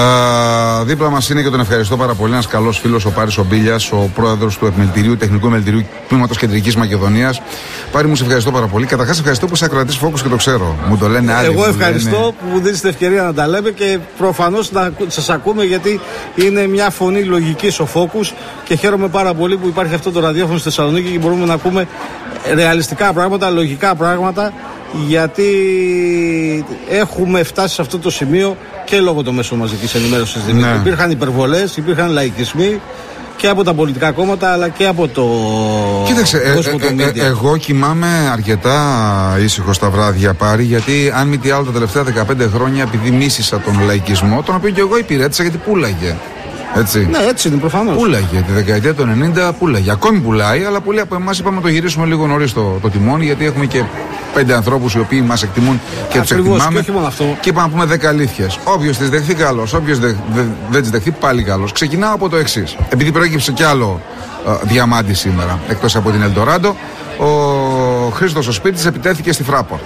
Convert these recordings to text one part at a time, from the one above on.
Δίπλα μας είναι και τον ευχαριστώ πάρα πολύ ένας καλός φίλος, ο Πάρης ο Μπίλιας, ο πρόεδρος του Επιμελητηρίου, Τεχνικού Επιμελητηρίου Τμήματος Κεντρικής Μακεδονίας. Πάρη, μου σε ευχαριστώ πάρα πολύ. Καταρχάς, ευχαριστώ που είσαι ακροατής Focus και το ξέρω. Μου το λένε άλλοι. Εγώ ευχαριστώ που μου δίνεις την ευκαιρία να τα λέμε και προφανώς να σας ακούμε, γιατί είναι μια φωνή λογικής ο Focus και χαίρομαι πάρα πολύ που υπάρχει αυτό το ραδιόφωνο στη Θεσσαλονίκη και μπορούμε να ακούμε ρεαλιστικά πράγματα, λογικά πράγματα, γιατί έχουμε φτάσει σε αυτό το σημείο και λόγω των μέσων μαζικής ενημέρωσης. Ναι. Υπήρχαν υπερβολές, υπήρχαν λαϊκισμοί και από τα πολιτικά κόμματα αλλά και από το κόσμο των media. Εγώ κοιμάμαι αρκετά ήσυχο τα βράδια, Πάρη, γιατί αν μη τι άλλο τα τελευταία 15 χρόνια, επειδή μίσησα τον λαϊκισμό, τον οποίο και εγώ υπηρέτησα γιατί πούλαγε. Έτσι. Ναι, έτσι είναι προφανώς. Πούλαγε τη δεκαετία του 90, πούλαγε. Ακόμη πουλάει, αλλά πολλοί από εμάς είπαμε να το γυρίσουμε λίγο νωρίς το τιμόνι, γιατί έχουμε και 5 ανθρώπους οι οποίοι μας εκτιμούν και τους εκτιμάμε. Και όχι μόνο αυτό. Και είπαμε να πούμε 10 αλήθειες. Όποιος τις δεχθεί, καλός. Όποιος δεν τις δεχθεί, πάλι καλός. Ξεκινάω από το εξής. Επειδή προέκυψε κι άλλο διαμάντι σήμερα, εκτός από την Ελντοράντο, ο Χρήστος ο Σπίρτζης επιτέθηκε στη Fraport.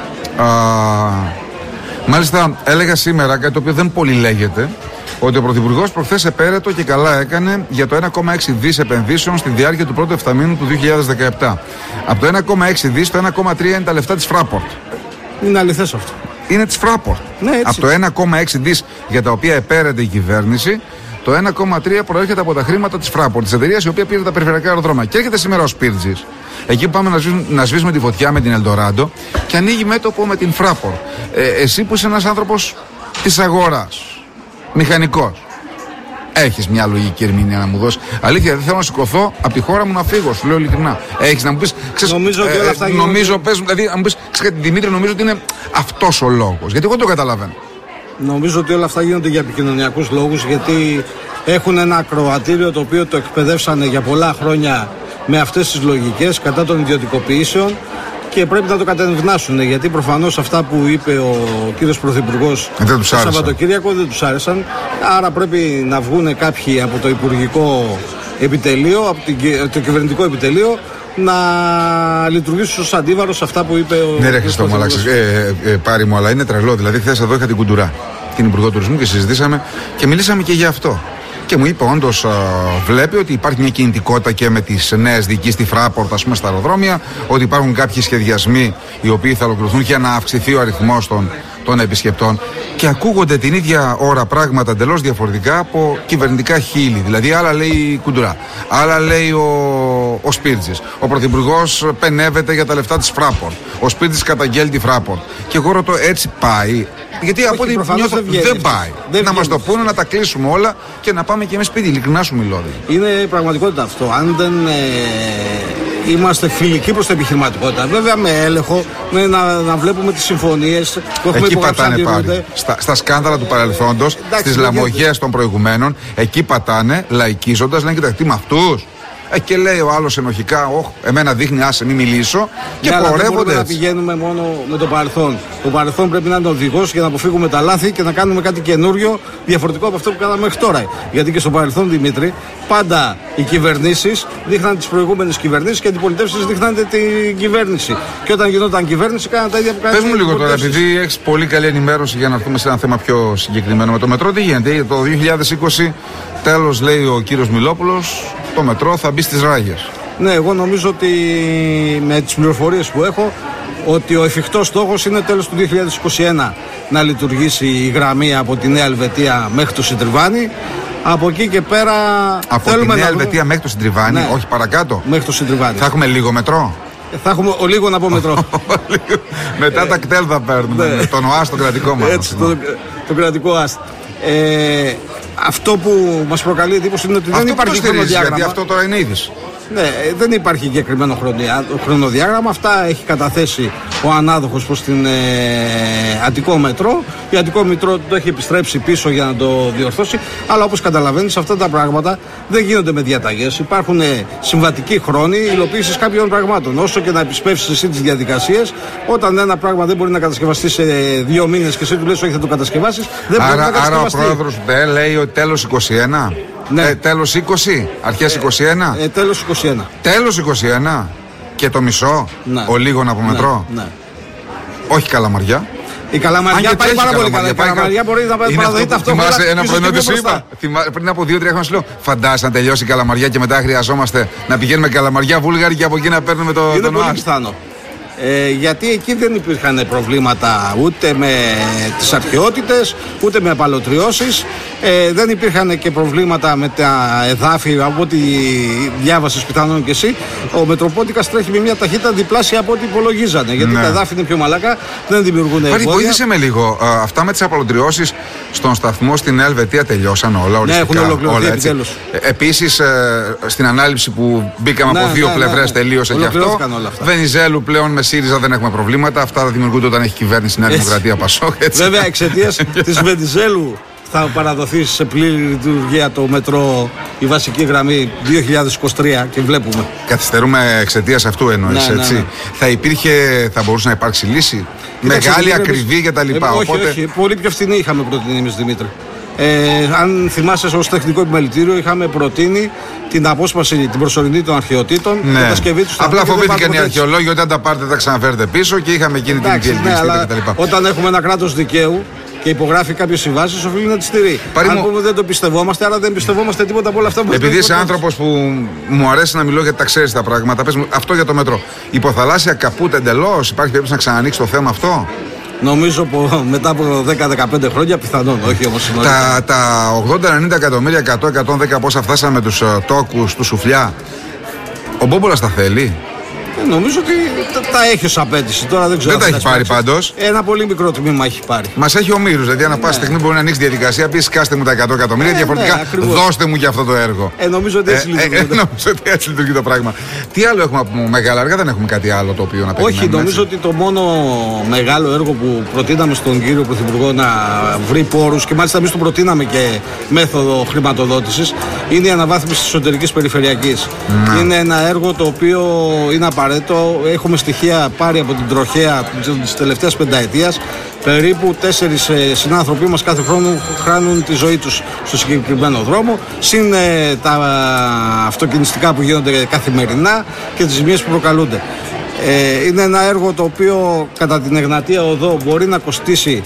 Μάλιστα, έλεγα σήμερα κάτι το οποίο δεν πολύ λέγεται, ότι ο Πρωθυπουργός προχθές επέρετο και καλά έκανε για το 1,6 δις επενδύσεων στη διάρκεια του πρώτου εφταμήνου του 2017. Από το 1,6 δις, το 1,3 είναι τα λεφτά της Fraport. Είναι αληθές αυτό. Είναι της Fraport. Ναι, έτσι. Από το 1,6 δις για τα οποία επέρεται η κυβέρνηση, το 1,3 προέρχεται από τα χρήματα της Fraport, της εταιρείας η οποία πήρε τα περιφερειακά αεροδρόμια. Και έρχεται σήμερα ο Σπίρτζης. Εκεί πάμε να σβήσουμε τη φωτιά με την Ελντοράντο και ανοίγει μέτωπο με την Fraport. Εσύ που είσαι ένας άνθρωπος της αγοράς, μηχανικός, έχεις μια λογική ερμηνεία να μου δώσει? Αλήθεια, δεν θέλω να σηκωθώ από τη χώρα μου να φύγω, σου λέω ειλικρινά. Έχεις να μου πεις? Νομίζω ότι όλα αυτά νομίζω, δηλαδή, να μου πεις, Δημήτρη, νομίζω ότι είναι αυτός ο λόγος. Γιατί εγώ το καταλαβαίνω. Νομίζω ότι όλα αυτά γίνονται για επικοινωνιακούς λόγους, γιατί έχουν ένα ακροατήριο το οποίο το εκπαιδεύσανε για πολλά χρόνια με αυτές τις λογικές κατά των ιδιωτικοποιήσεων και πρέπει να το κατευνάσουν, γιατί προφανώς αυτά που είπε ο κύριος Πρωθυπουργός το Σαββατοκύριακο δεν τους άρεσαν. Άρα πρέπει να βγουν κάποιοι από το Υπουργικό Επιτελείο, από το Κυβερνητικό Επιτελείο, να λειτουργήσουν ως αντίβαρο σε αυτά που είπε ο Ναι, ρε Χριστό μου, αλλάξεις. Πάρη μου, αλλά είναι τρελό. Δηλαδή, χθες εδώ είχα την Κουντουρά, την Υπουργό Τουρισμού, και συζητήσαμε και μιλήσαμε και για αυτό. Και μου είπε, όντως βλέπει ότι υπάρχει μια κινητικότητα και με τις νέες διοικήσεις στη Fraport, ας πούμε, στα αεροδρόμια, ότι υπάρχουν κάποιοι σχεδιασμοί οι οποίοι θα ολοκληρωθούν για να αυξηθεί ο αριθμός των επισκεπτών. Και ακούγονται την ίδια ώρα πράγματα εντελώς διαφορετικά από κυβερνητικά χείλη. Δηλαδή, άλλα λέει η Κουντουρά, άλλα λέει ο Σπίρτζης. Ο Πρωθυπουργός πενεύεται για τα λεφτά της Fraport. Ο Σπίρτζης καταγγέλει τη Fraport. Και εγώ ρωτώ, έτσι πάει? Γιατί από ό,τι νιώθω δεν πάει. Να μας το πούνε, να τα κλείσουμε όλα και να πάμε και εμείς σπίτι. Ειλικρινά σου μιλώ. Είναι πραγματικότητα αυτό. Αν δεν είμαστε φιλικοί προς την επιχειρηματικότητα, βέβαια με έλεγχο, με να βλέπουμε τις συμφωνίες που έχουμε υπογράψει. Εκεί πατάνε πάλι. Στα σκάνδαλα του παρελθόντος, στις λαμογές των προηγουμένων, εκεί πατάνε, λαϊκίζοντας, λένε κοιτάξτε, τι με αυτούς? Και λέει ο άλλος ενοχικά, εμένα δείχνει, άσε μην μιλήσω. Και πορεύονται. Δεν μπορούμε να πηγαίνουμε μόνο με το παρελθόν. Το παρελθόν πρέπει να είναι οδηγός για να αποφύγουμε τα λάθη και να κάνουμε κάτι καινούριο, διαφορετικό από αυτό που κάναμε μέχρι τώρα. Γιατί και στο παρελθόν, Δημήτρη, πάντα οι κυβερνήσεις δείχναν τις προηγούμενες κυβερνήσεις και οι αντιπολιτεύσεις δείχναν την κυβέρνηση. Και όταν γινόταν κυβέρνηση, κάναν τα ίδια που κάνανε. Πες μου λίγο τώρα, επειδή έχεις πολύ καλή ενημέρωση, για να έρθουμε σε ένα θέμα πιο συγκεκριμένο. Με το μετρό τι γίνεται? Το 2020, τέλος, λέει ο κύριος Μιλόπουλος, το μετρό θα μπει στις ράγες. Ναι, εγώ νομίζω ότι με τις πληροφορίες που έχω, ότι ο εφικτός στόχος είναι τέλος του 2021 να λειτουργήσει η γραμμή από τη Νέα Ελβετία μέχρι το Συντριβάνι. Από εκεί και πέρα. Από τη Νέα Ελβετία μέχρι το Συντριβάνι, ναι, όχι παρακάτω. Μέχρι το Συντριβάνι. Θα έχουμε λίγο μετρό. Θα έχουμε λίγο να πω μετρό. Μετά τα κτέλ θα παίρνουμε. Ναι. Τον ΟΑΣ, το κρατικό μας. Έτσι, το κρατικό ΟΑΣ. Αυτό που μας προκαλεί εντύπωση είναι ότι δεν υπάρχει χρονοδιάγραμμα. Γιατί αυτό τώρα είναι είδηση. Ναι, δεν υπάρχει συγκεκριμένο χρονοδιάγραμμα. Αυτά έχει καταθέσει ο ανάδοχος προς την Αττικό Μετρό. Η Αττικό Μετρό το έχει επιστρέψει πίσω για να το διορθώσει. Αλλά όπως καταλαβαίνεις, αυτά τα πράγματα δεν γίνονται με διαταγές. Υπάρχουν συμβατικοί χρόνοι υλοποίησης κάποιων πραγμάτων. Όσο και να επισπεύσεις εσύ τις διαδικασίες, όταν ένα πράγμα δεν μπορεί να κατασκευαστεί σε 2 μήνες και εσύ του λες όχι θα το κατασκευάσεις, δεν μπορεί να κατασκευαστεί. Άρα ο πρόεδρος λέει ότι τέλος 21. Ναι. Τέλος 20, αρχές 21. Τέλος 21. Τέλος 21 και το μισό, ναι, ο λίγον από μετρό. Ναι. Όχι Καλαμαριά. Η Καλαμαριά πάει πάρα πολύ καλά. Η Καλαμαριά μπορεί να παραδοθεί ταυτόχρονα. Θυμάσαι ένα πρωινό του είπα, πριν από 2-3 χρόνια σου λέω, φαντάζεσαι να τελειώσει η Καλαμαριά και μετά χρειαζόμαστε να πηγαίνουμε Καλαμαριά, Βούλγαρη και από εκεί να παίρνουμε το. Είναι πολύ πιθανό. Γιατί εκεί δεν υπήρχαν προβλήματα ούτε με τις αρχαιότητες, ούτε με απαλωτριώσεις. Δεν υπήρχαν και προβλήματα με τα εδάφη, από ό,τι διάβασες πιθανόν και εσύ. Ο Μετροπόντικας τρέχει με μια ταχύτητα διπλάσια από ό,τι υπολογίζανε. Γιατί τα εδάφη είναι πιο μαλάκα, δεν δημιουργούν εμπόδια. Βοήθησε με λίγο. Αυτά με τις απαλωτριώσεις στον σταθμό στην Ελβετία τελειώσαν όλα. Οριστικά, έχουν ολοκληρωθεί επιτέλους. Επίσης στην ανάληψη που μπήκαμε από δύο πλευρές τελείωσε και αυτό. Βενιζέλου πλέον με ΣΥΡΙΖΑ δεν έχουμε προβλήματα. Αυτά θα δημιουργούνται όταν έχει κυβέρνηση Νέα Δημοκρατία Πασόκ. Βέβαια, εξαιτίας της Βενιζέλου θα παραδοθεί σε πλήρη λειτουργία το μετρό, η βασική γραμμή 2023 και βλέπουμε. Καθυστερούμε εξαιτίας αυτού εννοείς, έτσι. Ναι. Θα μπορούσε να υπάρξει λύση. Μεγάλη, ακριβή κτλ. Όχι, πολύ πιο φθηνή είχαμε προτείνει εμείς, Δημήτρη. Αν θυμάσαι, ως τεχνικό επιμελητήριο είχαμε προτείνει την απόσπαση, την προσωρινή των αρχαιοτήτων και κατασκευή του. Απλά φοβήθηκαν οι αρχαιολόγοι ότι αν τα πάρετε θα ξαναφέρετε πίσω και είχαμε εκείνη την διελκυστήτα κτλ. Όταν έχουμε ένα κράτος δικαίου και υπογράφει κάποιες συμβάσεις, οφείλει να τις στηρεί. Αν πούμε δεν το πιστευόμαστε, άρα δεν πιστευόμαστε τίποτα από όλα αυτά που επειδή είσαι άνθρωπος που μου αρέσει να μιλώ γιατί τα ξέρεις τα πράγματα, πες μου αυτό για το μετρό. Υποθαλάσσια καπούτ εντελώς, υπάρχει περίπτωση να ξανανοίξει το θέμα αυτό? Νομίζω μετά από 10-15 χρόνια πιθανόν, όχι όμως συνολικά. Τα 80-90 εκατομμύρια, 100-110 πόσα φτάσαμε με τους τόκους, του σουφλιά, ο Μπόμπολας τα θέλει? Νομίζω ότι τα έχει ως απέτηση. Τώρα δεν ξέρω. Δεν τα έχει πάρει πάντως. Ένα πολύ μικρό τμήμα έχει πάρει. Μας έχει ομήρους. Δηλαδή, ανά πάσα στιγμή μπορεί να ανοίξει διαδικασία. Πει σκάστε μου τα 100 εκατομμύρια. Διαφορετικά δώστε μου για αυτό το έργο. Νομίζω ότι έτσι λειτουργεί. Νομίζω ότι έτσι λειτουργεί το πράγμα. Τι άλλο έχουμε από μεγάλα έργα, δεν έχουμε κάτι άλλο το οποίο να περιμένουμε? Όχι, νομίζω ότι το μόνο μεγάλο έργο που προτείναμε στον κύριο Πρωθυπουργό να βρει πόρους και μάλιστα εμείς του προτείναμε και μέθοδο χρηματοδότησης είναι η αναβάθμιση της εσωτερικής περιφερειακής. Είναι ένα έργο το οποίο είναι απαραίτητο. Έχουμε στοιχεία πάρει από την τροχέα της τελευταίας πενταετίας. Περίπου 4 συνάνθρωποι μας κάθε χρόνο χάνουν τη ζωή τους στο συγκεκριμένο δρόμο, συν τα αυτοκινηστικά που γίνονται καθημερινά και τις ζημίες που προκαλούνται. Είναι ένα έργο το οποίο κατά την Εγνατία Οδό μπορεί να κοστίσει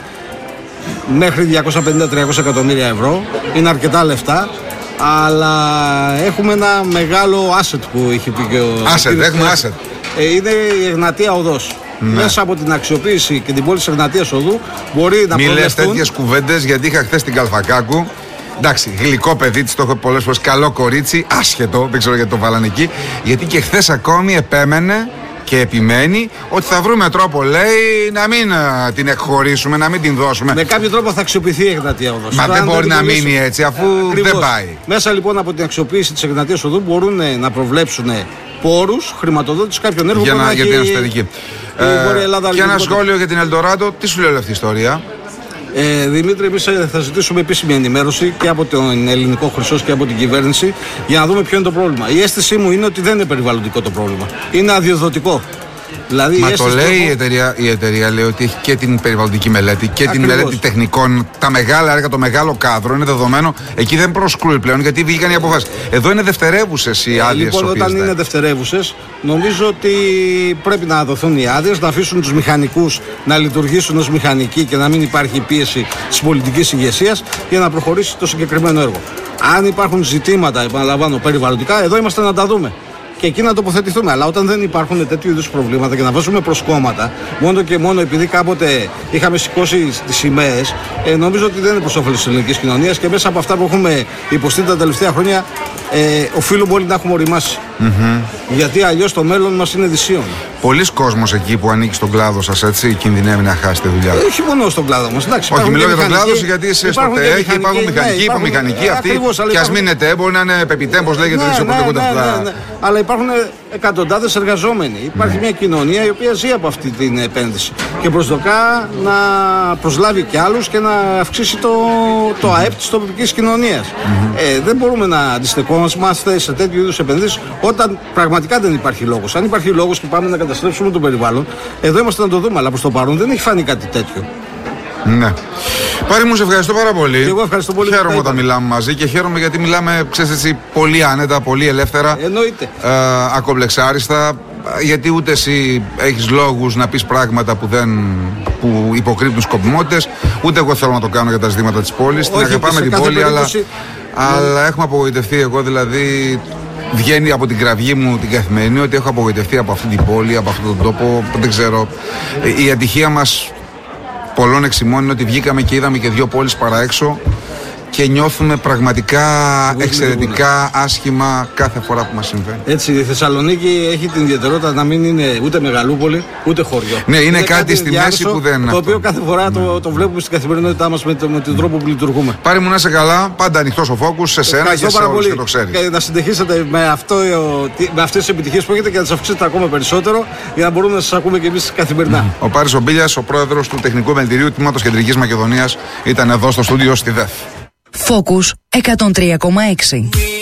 μέχρι 250-300 εκατομμύρια ευρώ. Είναι αρκετά λεφτά. Αλλά έχουμε ένα μεγάλο asset που είχε πει και ο... Έχουμε asset. Είναι η Εγνατία Οδός. Μέσα από την αξιοποίηση και την πόλη της Εγνατίας Οδού μπορεί να μην λες τέτοιες κουβέντες, γιατί είχα χθες την Καλφακάκου. Εντάξει, γλυκό παιδί της, το έχω πολλές φορές, καλό κορίτσι, άσχετο, δεν ξέρω γιατί το βάλανε εκεί. Γιατί και χθες ακόμη επέμενε και επιμένει ότι θα βρούμε τρόπο, λέει, να μην την εκχωρήσουμε, να μην την δώσουμε. Με κάποιο τρόπο θα αξιοποιηθεί η Εγνατία Οδός. Μα δεν μπορεί να μείνει έτσι, αφού δεν πάει. Μέσα λοιπόν από την αξιοποίηση της Εγνατίας Οδού μπορούν να προβλέψουν πόρους χρηματοδότηση κάποιων έργων για την εσωτερική. Και ένα σχόλιο για την Ελντοράντο, τι σου λέει όλη αυτή η ιστορία? Δημήτρη, εμείς θα ζητήσουμε επίσημη ενημέρωση και από τον Ελληνικό Χρυσός και από την κυβέρνηση για να δούμε ποιο είναι το πρόβλημα. Η αίσθησή μου είναι ότι δεν είναι περιβαλλοντικό το πρόβλημα. Είναι αδειοδοτικό. Δηλαδή, μα το λέει η εταιρεία λέει ότι έχει και την περιβαλλοντική μελέτη και την μελέτη τεχνικών. Τα μεγάλα έργα, το μεγάλο κάδρο είναι δεδομένο. Εκεί δεν προσκρούει πλέον γιατί βγήκαν οι αποφάσεις. Εδώ είναι δευτερεύουσες οι άδειες. Λοιπόν, όταν είναι δευτερεύουσες, νομίζω ότι πρέπει να δοθούν οι άδειες, να αφήσουν τους μηχανικούς να λειτουργήσουν ως μηχανικοί και να μην υπάρχει πίεση της πολιτικής ηγεσίας για να προχωρήσει το συγκεκριμένο έργο. Αν υπάρχουν ζητήματα, επαναλαμβάνω, περιβαλλοντικά, εδώ είμαστε να τα δούμε. Και εκεί να τοποθετηθούμε. Αλλά όταν δεν υπάρχουν τέτοιου είδους προβλήματα και να βάζουμε προσκόμματα, μόνο και μόνο επειδή κάποτε είχαμε σηκώσει τις σημαίες, νομίζω ότι δεν είναι προς όφελος της ελληνικής κοινωνίας και μέσα από αυτά που έχουμε υποστεί τα τελευταία χρόνια, οφείλουμε όλοι να έχουμε οριμάσει. Γιατί αλλιώς το μέλλον μας είναι δυσίων. Πολλοί κόσμος εκεί που ανήκει στον κλάδο σας, έτσι, κινδυνεύει να χάσει τη δουλειά. Όχι μόνο στον κλάδο μας. Όχι, μιλώ για τον κλάδο σου γιατί είσαι στο ΤΕΕ, υπάρχουν μηχανικοί, υπομηχανικοί αυτοί. Και ας μην είναι ΤΕΕ, μπορεί να είναι πεπιτέ, όπως λέγεται, ναι. Αλλά υπάρχουν εκατοντάδες εργαζόμενοι. Υπάρχει μια κοινωνία η οποία ζει από αυτή την επένδυση και προσδοκά να προσλάβει και άλλους και να αυξήσει το ΑΕΠ της τοπικής κοινωνίας. Δεν μπορούμε να αντιστεκόμαστε σε τέτοιου είδους επενδύσεις όταν πραγματικά δεν υπάρχει λόγος. Αν υπάρχει λόγος και πάμε να καταστρέψουμε το περιβάλλον, εδώ είμαστε να το δούμε. Αλλά προς το παρόν δεν έχει φανεί κάτι τέτοιο. Ναι. Πάρη μου, σε ευχαριστώ πάρα πολύ. Και εγώ ευχαριστώ πολύ. Χαίρομαι όταν μιλάμε μαζί και χαίρομαι γιατί μιλάμε, ξέρεις έτσι, πολύ άνετα, πολύ ελεύθερα. Εννοείται. Ακομπλεξάριστα. Γιατί ούτε εσύ έχεις λόγους να πεις πράγματα που υποκρύπτουν σκοπιμότητες, ούτε εγώ θέλω να το κάνω για τα ζητήματα της πόλης. Την αγαπάμε την πόλη, αλλά έχουμε απογοητευτεί. Εγώ δηλαδή βγαίνει από την κραυγή μου την καθημερινή ότι έχω απογοητευτεί από αυτή την πόλη, από αυτόν τον τόπο. Δεν ξέρω. Η ατυχία μας πολλών εξημών είναι ότι βγήκαμε και είδαμε και 2 πόλεις παρά έξω και νιώθουμε πραγματικά εξαιρετικά άσχημα κάθε φορά που μας συμβαίνει. Έτσι, η Θεσσαλονίκη έχει την ιδιαιτερότητα να μην είναι ούτε μεγαλούπολη ούτε χωριό. Ναι, είναι κάτι στη μέση που δεν είναι. Το οποίο κάθε φορά το βλέπουμε στην καθημερινότητά μας με τον τρόπο που λειτουργούμε. Πάρη μου, να είσαι καλά, πάντα ανοιχτός ο φόκους σε σένα και σε όλους και το ξέρεις. Και να συνεχίσετε με αυτές τις επιτυχίες που έχετε και να τις αυξήσετε ακόμα περισσότερο για να μπορούμε να σας ακούμε και εμείς καθημερινά. Ο Πάρης ο Μπίλιας, ο πρόεδρος του Τεχνικού Μελητηρίου Τμήματος Κεντρικής Μακεδονίας, ήταν εδώ στο στούντιο στη ΔΕΘ. Focus 103,6.